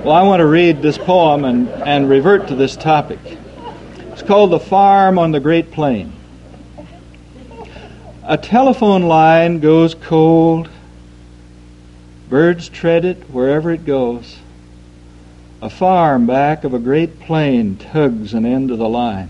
Well, I want to read this poem and revert to this topic. It's called The Farm on the Great Plain. A telephone line goes cold. Birds tread it wherever it goes. A farm back of a great plain tugs an end of the line.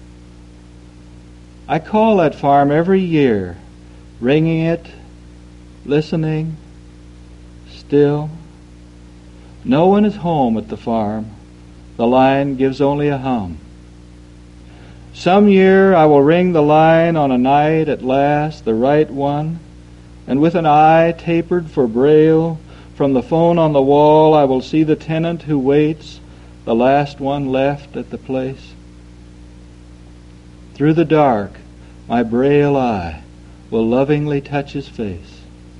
I call that farm every year, ringing it, listening, still. No one is home at the farm. The line gives only a hum. Some year I will ring the line on a night at last, the right one, and with an eye tapered for braille, from the phone on the wall I will see the tenant who waits, the last one left at the place. Through the dark, my braille eye will lovingly touch his face.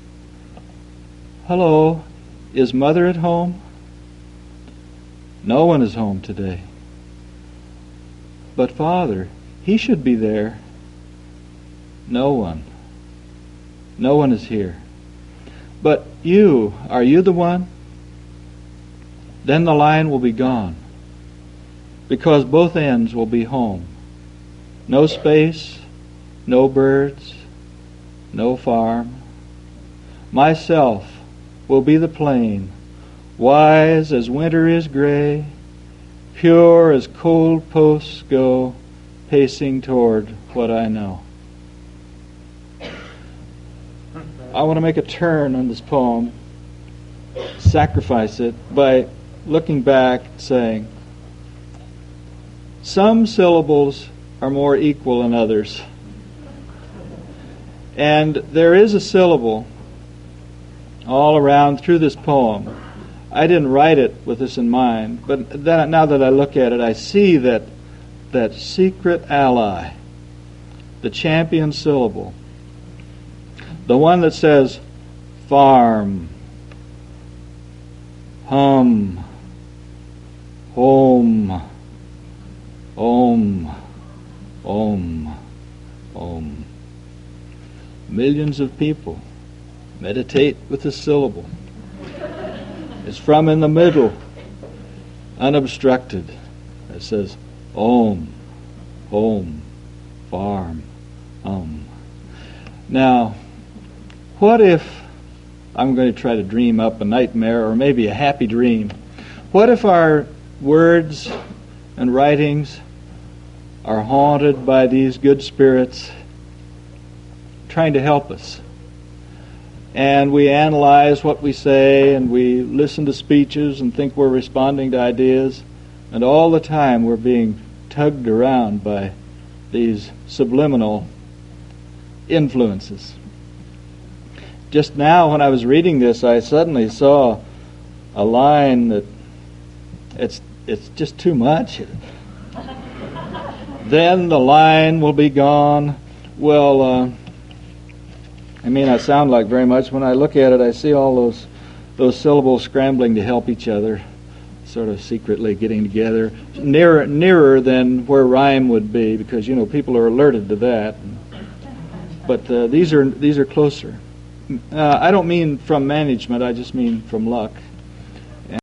Hello, is Mother at home? No one is home today. But Father, he should be there. No one. No one is here. But you, are you the one? Then the line will be gone, because both ends will be home. No space, no birds, no farm. Myself will be the plain, wise as winter is gray, pure as cold posts go, pacing toward what I know. I want to make a turn on this poem, sacrifice it, by looking back, saying, some syllables are more equal than others. And there is a syllable all around through this poem. I didn't write it with this in mind, but then, now that I look at it, I see that secret ally, the champion syllable, the one that says farm, hum, home, om, om, om. Millions of people meditate with the syllable. It's from in the middle, unobstructed. It says om, home, farm, Now, what if I'm going to try to dream up a nightmare or maybe a happy dream? What if our words and writings are haunted by these good spirits trying to help us? And we analyze what we say, and we listen to speeches and think we're responding to ideas, and all the time we're being tugged around by these subliminal influences. Just now when I was reading this, I suddenly saw a line that it's just too much. Then the line will be gone. Well, I may not sound like very much. When I look at it, I see all those syllables scrambling to help each other, sort of secretly getting together, nearer than where rhyme would be, because people are alerted to that. But these are closer. I don't mean from management. I just mean from luck.